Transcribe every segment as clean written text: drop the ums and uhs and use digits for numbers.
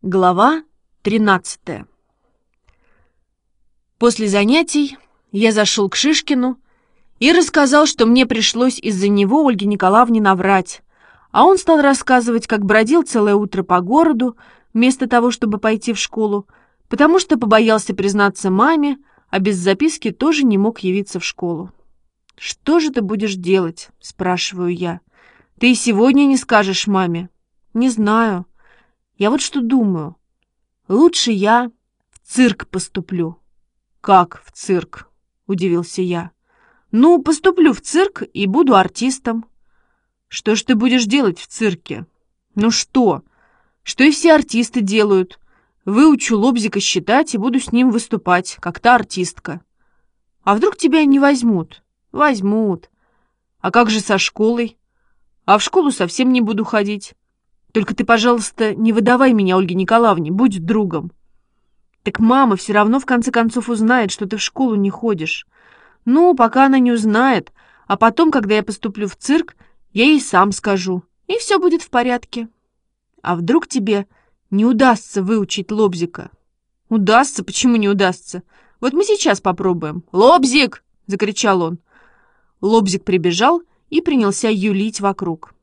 Глава 13. После занятий я зашел к Шишкину и рассказал, что мне пришлось из-за него Ольге Николаевне наврать, а он стал рассказывать, как бродил целое утро по городу вместо того, чтобы пойти в школу, потому что побоялся признаться маме, а без записки тоже не мог явиться в школу. «Что же ты будешь делать?» — спрашиваю я. «Ты и сегодня не скажешь маме?» «Не знаю. Я вот что думаю. Лучше я в цирк поступлю». «Как в цирк?» — удивился я. «Ну, поступлю в цирк и буду артистом». «Что ж ты будешь делать в цирке?» «Ну что? Что и все артисты делают. Выучу Лобзика считать и буду с ним выступать, как та артистка». «А вдруг тебя не возьмут?» «Возьмут. А как же со школой?» «А в школу совсем не буду ходить. Только ты, пожалуйста, не выдавай меня Ольге Николаевне, будь другом». «Так мама все равно в конце концов узнает, что ты в школу не ходишь». «Ну, пока она не узнает, а потом, когда я поступлю в цирк, я ей сам скажу, и все будет в порядке». «А вдруг тебе не удастся выучить Лобзика?» «Удастся? Почему не удастся? Вот мы сейчас попробуем». «Лобзик!» — закричал он. Лобзик прибежал и принялся юлить вокруг.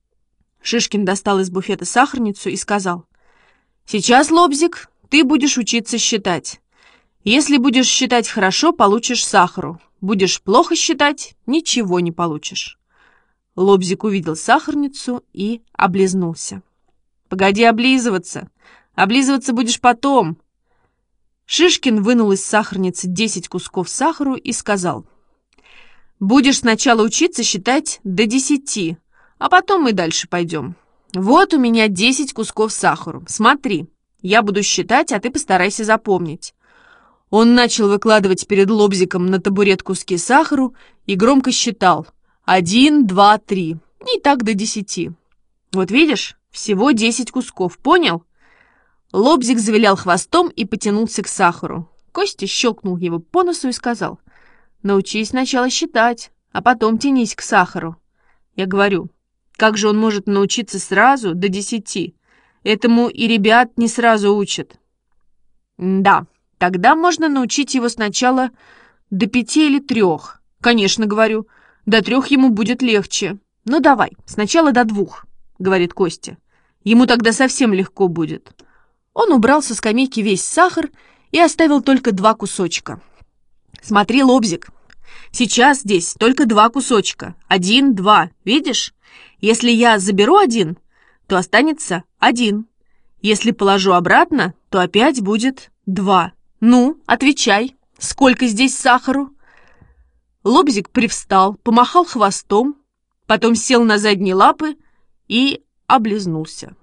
Шишкин достал из буфета сахарницу и сказал: «Сейчас, Лобзик, ты будешь учиться считать. Если будешь считать хорошо, получишь сахару. Будешь плохо считать, ничего не получишь». Лобзик увидел сахарницу и облизнулся. «Погоди облизываться. Облизываться будешь потом». Шишкин вынул из сахарницы 10 кусков сахару и сказал: «Будешь сначала учиться считать до 10, а потом мы дальше пойдем. Вот у меня 10 кусков сахару. Смотри, я буду считать, а ты постарайся запомнить». Он начал выкладывать перед Лобзиком на табурет куски сахару и громко считал: 1, 2, 3. И так до 10. Вот видишь, всего 10 кусков, понял? Лобзик завилял хвостом и потянулся к сахару. Костя щелкнул его по носу и сказал: «Научись сначала считать, а потом тянись к сахару». Я говорю: как же он может научиться сразу до 10? Этому и ребят не сразу учат. «Да, тогда можно научить его сначала до 5 или 3. Конечно, говорю, до 3 ему будет легче. Ну давай, сначала до 2, говорит Костя. Ему тогда совсем легко будет». Он убрал со скамейки весь сахар и оставил только 2 кусочка. «Смотри, Лобзик, сейчас здесь только 2 кусочка. 1, 2, видишь? Если я заберу 1, то останется 1. Если положу обратно, то опять будет 2. Ну, отвечай, сколько здесь сахару?» Лобзик привстал, помахал хвостом, потом сел на задние лапы и облизнулся.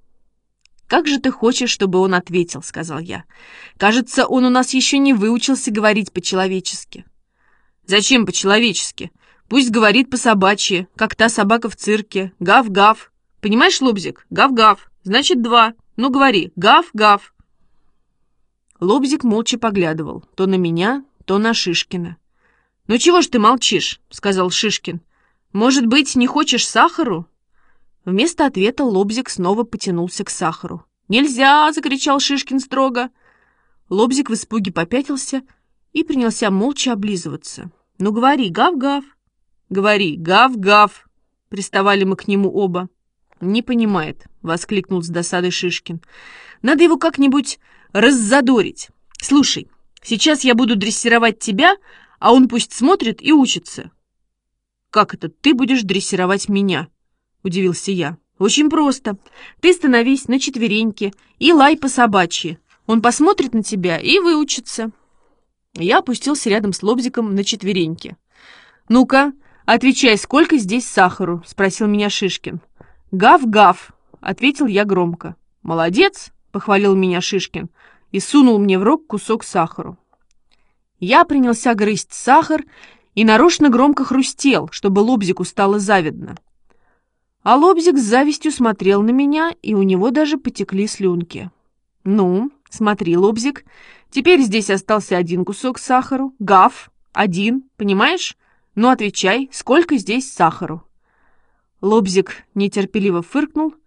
«Как же ты хочешь, чтобы он ответил?» — сказал я. «Кажется, он у нас еще не выучился говорить по-человечески». «Зачем по-человечески? Пусть говорит по-собачьи, как та собака в цирке. Гав-гав. Понимаешь, Лобзик? Гав-гав. Значит, 2. Ну, говори. Гав-гав». Лобзик молча поглядывал то на меня, то на Шишкина. «Ну чего ж ты молчишь?» — сказал Шишкин. «Может быть, не хочешь сахару?» Вместо ответа Лобзик снова потянулся к сахару. «Нельзя!» — закричал Шишкин строго. Лобзик в испуге попятился и принялся молча облизываться. «Ну говори, гав-гав!» «Говори, гав-гав!» — приставали мы к нему оба. «Не понимает!» — воскликнул с досадой Шишкин. «Надо его как-нибудь раззадорить. Слушай, сейчас я буду дрессировать тебя, а он пусть смотрит и учится». «Как это ты будешь дрессировать меня?» — удивился я. «Очень просто. Ты становись на четвереньки и лай по-собачьи. Он посмотрит на тебя и выучится». Я опустился рядом с Лобзиком на четвереньки. «Ну-ка, отвечай, сколько здесь сахару?» — спросил меня Шишкин. «Гав-гав», — ответил я громко. «Молодец», — похвалил меня Шишкин и сунул мне в рот кусок сахару. Я принялся грызть сахар и нарочно громко хрустел, чтобы Лобзику стало завидно. А Лобзик с завистью смотрел на меня, и у него даже потекли слюнки. «Ну, смотри, Лобзик, теперь здесь остался 1 кусок сахару. Гав, 1, понимаешь? Ну, отвечай, сколько здесь сахару?» Лобзик нетерпеливо фыркнул,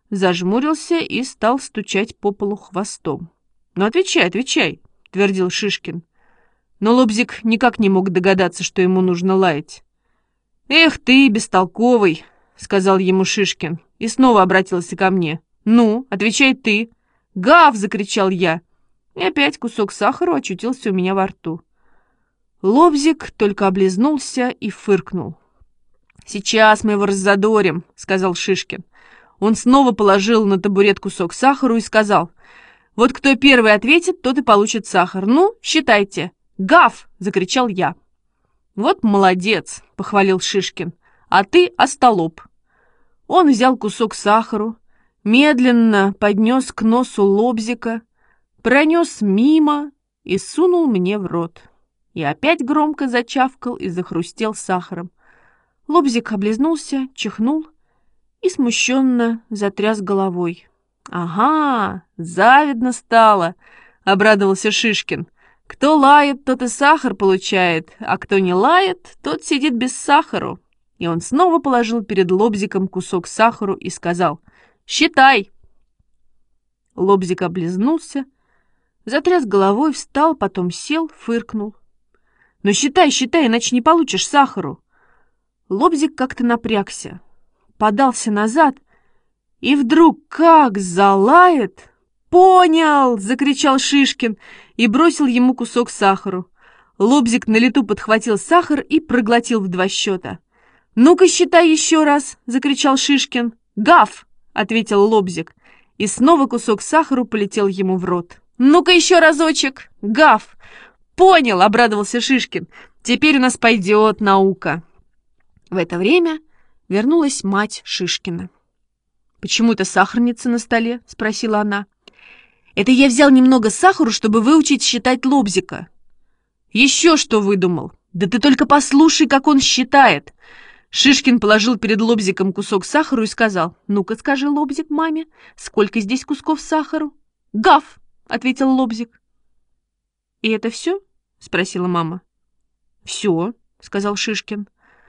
зажмурился и стал стучать по полу хвостом. «Ну, отвечай, отвечай», — твердил Шишкин. Но Лобзик никак не мог догадаться, что ему нужно лаять. «Эх ты, бестолковый», — сказал ему Шишкин и снова обратился ко мне. «Ну, отвечай ты». «Гав!» — закричал я. И опять кусок сахара очутился у меня во рту. Лобзик только облизнулся и фыркнул. «Сейчас мы его раззадорим», — сказал Шишкин. Он снова положил на табурет кусок сахара и сказал: «Вот кто первый ответит, тот и получит сахар. Ну, считайте». «Гав!» — закричал я. «Вот молодец», — похвалил Шишкин. «А ты остолоп». Он взял кусок сахару, медленно поднес к носу Лобзика, пронес мимо и сунул мне в рот. И опять громко зачавкал и захрустел сахаром. Лобзик облизнулся, чихнул и смущенно затряс головой. «Ага, завидно стало», — обрадовался Шишкин. «Кто лает, тот и сахар получает, а кто не лает, тот сидит без сахару». И он снова положил перед Лобзиком кусок сахару и сказал: «Считай». Лобзик облизнулся, затряс головой, встал, потом сел, фыркнул. «Ну считай, считай, иначе не получишь сахару». Лобзик как-то напрягся, подался назад и вдруг как залает. «Понял!» — закричал Шишкин и бросил ему кусок сахару. Лобзик на лету подхватил сахар и проглотил в 2 счета. «Ну-ка, считай еще раз!» — закричал Шишкин. «Гав!» — ответил Лобзик, и снова кусок сахара полетел ему в рот. «Ну-ка еще разочек! Гав!» «Понял!» — обрадовался Шишкин. «Теперь у нас пойдет наука!» В это время вернулась мать Шишкина. «Почему это сахарница на столе?» — спросила она. «Это я взял немного сахару, чтобы выучить считать Лобзика». «Еще что выдумал? Да ты только послушай, как он считает!» Шишкин положил перед Лобзиком кусок сахара и сказал: «Ну-ка скажи, Лобзик, маме, сколько здесь кусков сахару?» «Гав!» — ответил Лобзик. «И это все?» — спросила мама. «Все», — сказал Шишкин.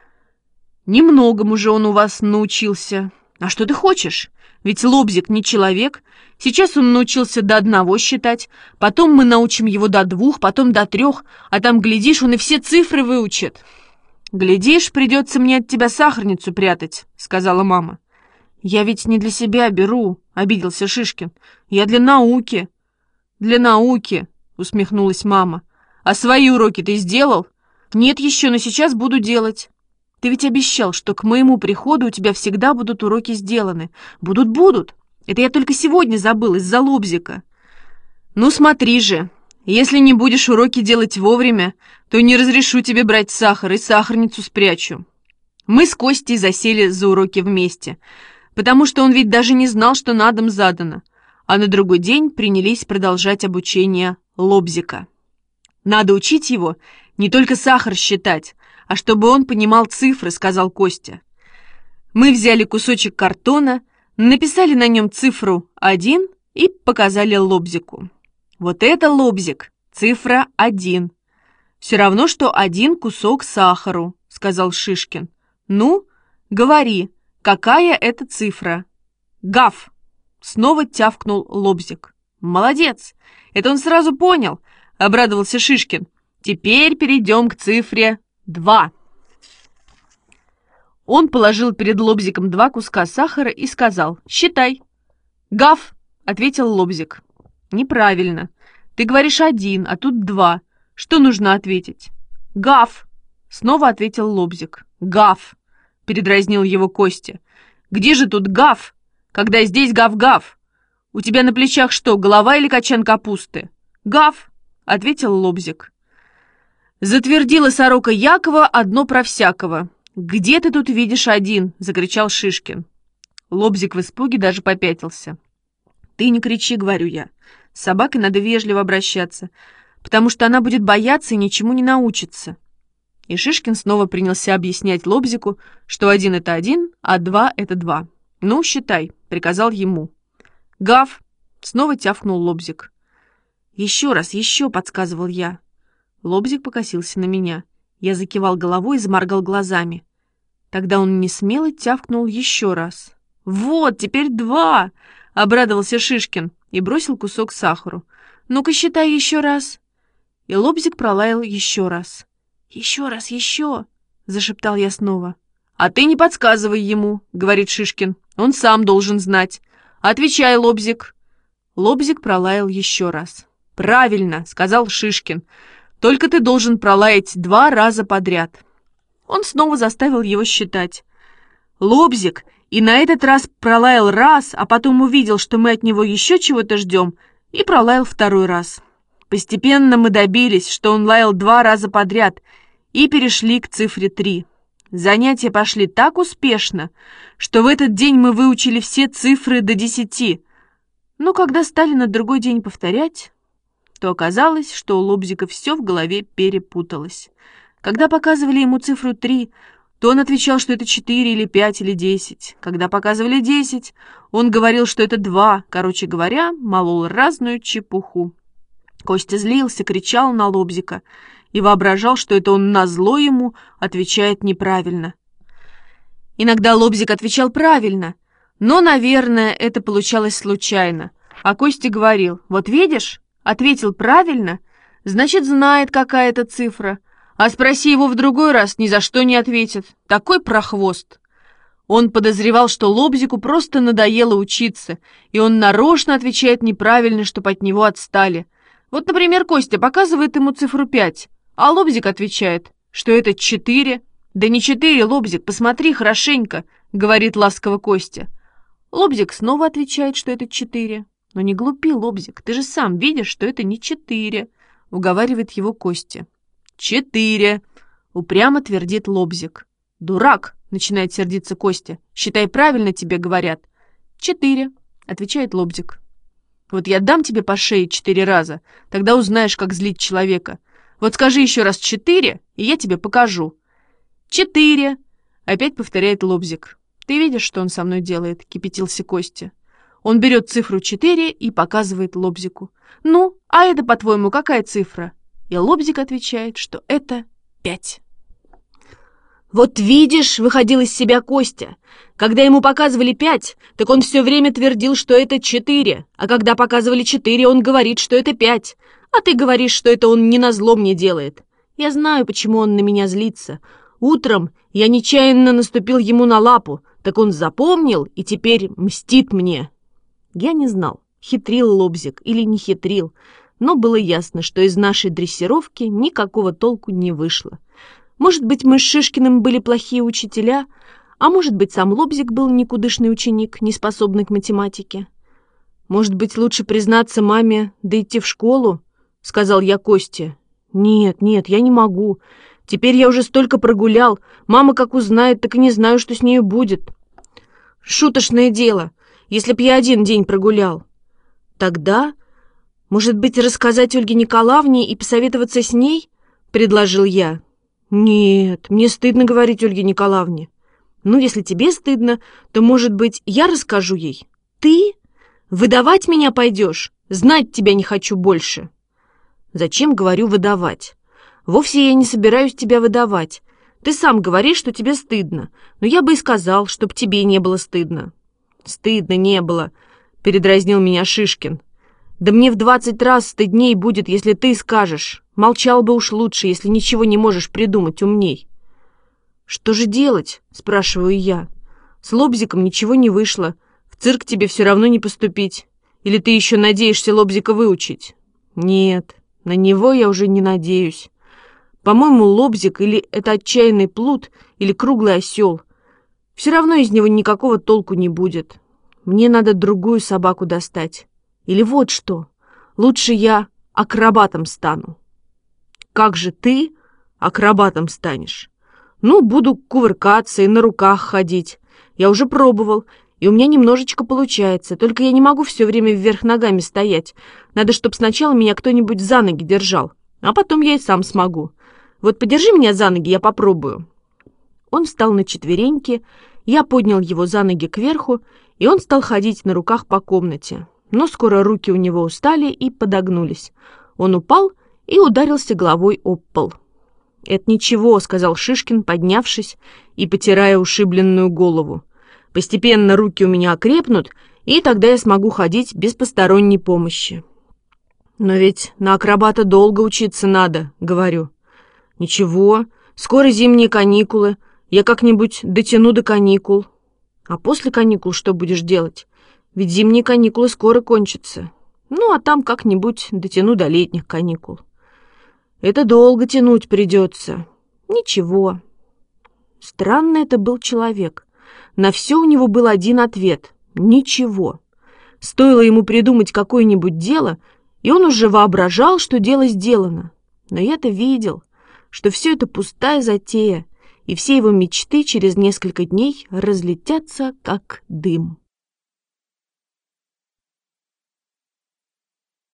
«Немногому же он у вас научился. А что ты хочешь? Ведь Лобзик не человек. Сейчас он научился до 1 считать, потом мы научим его до 2, потом до 3, а там, глядишь, он и все цифры выучит». «Глядишь, придется мне от тебя сахарницу прятать», — сказала мама. «Я ведь не для себя беру», — обиделся Шишкин. «Я для науки». «Для науки», — усмехнулась мама. «А свои уроки ты сделал?» «Нет еще, но сейчас буду делать». «Ты ведь обещал, что к моему приходу у тебя всегда будут уроки сделаны». «Будут. Это я только сегодня забыл из-за Лобзика». «Ну смотри же, если не будешь уроки делать вовремя, то не разрешу тебе брать сахар и сахарницу спрячу». Мы с Костей засели за уроки вместе, потому что он ведь даже не знал, что на дом задано, а на другой день принялись продолжать обучение Лобзика. «Надо учить его не только сахар считать, а чтобы он понимал цифры», — сказал Костя. Мы взяли кусочек картона, написали на нем цифру 1 и показали Лобзику. «Вот это, Лобзик, цифра 1. Все равно, что 1 кусок сахару», — сказал Шишкин. «Ну, говори, какая это цифра?» «Гав!» — снова тявкнул Лобзик. «Молодец! Это он сразу понял», — обрадовался Шишкин. «Теперь перейдем к цифре 2». Он положил перед Лобзиком 2 куска сахара и сказал: «Считай». «Гав!» — ответил Лобзик. «Неправильно. Ты говоришь 1, а тут 2. Что нужно ответить?» «Гав!» — снова ответил Лобзик. «Гав!» — передразнил его Костя. «Где же тут гав, когда здесь гав-гав? У тебя на плечах что, голова или качан капусты?» «Гав!» — ответил Лобзик. Затвердила сорока Якова одно про всякого. «Где ты тут видишь 1?» — закричал Шишкин. Лобзик в испуге даже попятился. «Ты не кричи, — говорю я. С собакой надо вежливо обращаться, потому что она будет бояться и ничему не научится». И Шишкин снова принялся объяснять Лобзику, что 1 — это 1, а 2 — это 2. «Ну, считай», — приказал ему. «Гав!» — снова тявкнул Лобзик. «Еще раз, еще!» — подсказывал я. Лобзик покосился на меня. Я закивал головой и заморгал глазами. Тогда он несмело тявкнул еще раз. «Вот, теперь 2!» — обрадовался Шишкин и бросил кусок сахару. «Ну-ка, считай еще раз». И Лобзик пролаял еще раз. «Еще раз, еще!» — зашептал я снова. «А ты не подсказывай ему», — говорит Шишкин. «Он сам должен знать. Отвечай, Лобзик». Лобзик пролаял еще раз. «Правильно», — сказал Шишкин. «Только ты должен пролаять 2 раза подряд». Он снова заставил его считать. Лобзик и на этот раз пролаял раз, а потом увидел, что мы от него еще чего-то ждем, и пролаял 2-й раз. Постепенно мы добились, что он лаял 2 раза подряд, и перешли к цифре 3. Занятия пошли так успешно, что в этот день мы выучили все цифры до 10. Но когда стали на другой день повторять, то оказалось, что у Лобзика все в голове перепуталось. Когда показывали ему цифру 3, то он отвечал, что это 4 или 5 или 10. Когда показывали 10, он говорил, что это 2. Короче говоря, молол разную чепуху. Костя злился, кричал на Лобзика и воображал, что это он назло ему отвечает неправильно. Иногда Лобзик отвечал правильно, но, наверное, это получалось случайно. А Костя говорил: «Вот видишь, ответил правильно, значит, знает, какая это цифра. А спроси его в другой раз, ни за что не ответит. Такой прохвост». Он подозревал, что Лобзику просто надоело учиться, и он нарочно отвечает неправильно, чтобы от него отстали. Вот, например, Костя показывает ему цифру 5, а Лобзик отвечает, что это 4. «Да не 4, Лобзик, посмотри хорошенько», — говорит ласково Костя. Лобзик снова отвечает, что это 4. «Но не глупи, Лобзик, ты же сам видишь, что это не 4», — уговаривает его Костя. 4, упрямо твердит Лобзик. «Дурак», — начинает сердиться Костя, — «считай правильно, тебе говорят». 4, отвечает Лобзик. «Вот я дам тебе по шее 4 раза, тогда узнаешь, как злить человека. Вот скажи еще раз 4, и я тебе покажу». 4, опять повторяет Лобзик. «Ты видишь, что он со мной делает?» — кипятился Костя. Он берет цифру 4 и показывает Лобзику. «Ну, а это, по-твоему, какая цифра?» И Лобзик отвечает, что это 5. «Вот видишь», — выходил из себя Костя, когда ему показывали 5, так он все время твердил, что это 4, а когда показывали 4, он говорит, что это 5, а ты говоришь, что это он не назло мне делает. Я знаю, почему он на меня злится. Утром я нечаянно наступил ему на лапу, так он запомнил и теперь мстит мне». Я не знал, хитрил Лобзик или не хитрил, но было ясно, что из нашей дрессировки никакого толку не вышло. Может быть, мы с Шишкиным были плохие учителя, а может быть, сам Лобзик был никудышный ученик, не способный к математике. «Может быть, лучше признаться маме, да идти в школу?» — сказал я Косте. «Нет, я не могу. Теперь я уже столько прогулял. Мама как узнает, так и не знаю, что с нею будет». «Шуточное дело, если б я 1 день прогулял». «Тогда, может быть, рассказать Ольге Николаевне и посоветоваться с ней?» — предложил я. «Нет, мне стыдно говорить Ольге Николаевне». «Ну, если тебе стыдно, то, может быть, я расскажу ей». «Ты? Выдавать меня пойдешь? Знать тебя не хочу больше». «Зачем, говорю, выдавать? Вовсе я не собираюсь тебя выдавать. Ты сам говоришь, что тебе стыдно, но я бы и сказал, чтоб тебе не было стыдно». «Стыдно не было», — передразнил меня Шишкин. «Да мне в 20 раз стыдней будет, если ты скажешь. Молчал бы уж лучше, если ничего не можешь придумать умней». «Что же делать?» — спрашиваю я. «С Лобзиком ничего не вышло. В цирк тебе все равно не поступить. Или ты еще надеешься Лобзика выучить?» «Нет, на него я уже не надеюсь. По-моему, Лобзик или это отчаянный плут, или круглый осел. Все равно из него никакого толку не будет. Мне надо другую собаку достать. Или вот что, лучше я акробатом стану». «Как же ты акробатом станешь?» «Ну, буду кувыркаться и на руках ходить. Я уже пробовал, и у меня немножечко получается, только я не могу все время вверх ногами стоять. Надо, чтобы сначала меня кто-нибудь за ноги держал, а потом я и сам смогу. Вот подержи меня за ноги, я попробую». Он встал на четвереньки, я поднял его за ноги кверху, и он стал ходить на руках по комнате. Но скоро руки у него устали и подогнулись. Он упал и ударился головой об пол. «Это ничего», — сказал Шишкин, поднявшись и потирая ушибленную голову. Постепенно руки у меня окрепнут, и тогда я смогу ходить без посторонней помощи. Но ведь на акробата долго учиться надо, говорю. Ничего, скоро зимние каникулы, я как-нибудь дотяну до каникул. А после каникул что будешь делать? Ведь зимние каникулы скоро кончатся. Ну, а там как-нибудь дотяну до летних каникул. Это долго тянуть придется. Ничего. Странный это был человек. На все у него был один ответ — ничего. Стоило ему придумать какое-нибудь дело, и он уже воображал, что дело сделано. Но я-то видел, что все это пустая затея, и все его мечты через несколько дней разлетятся, как дым.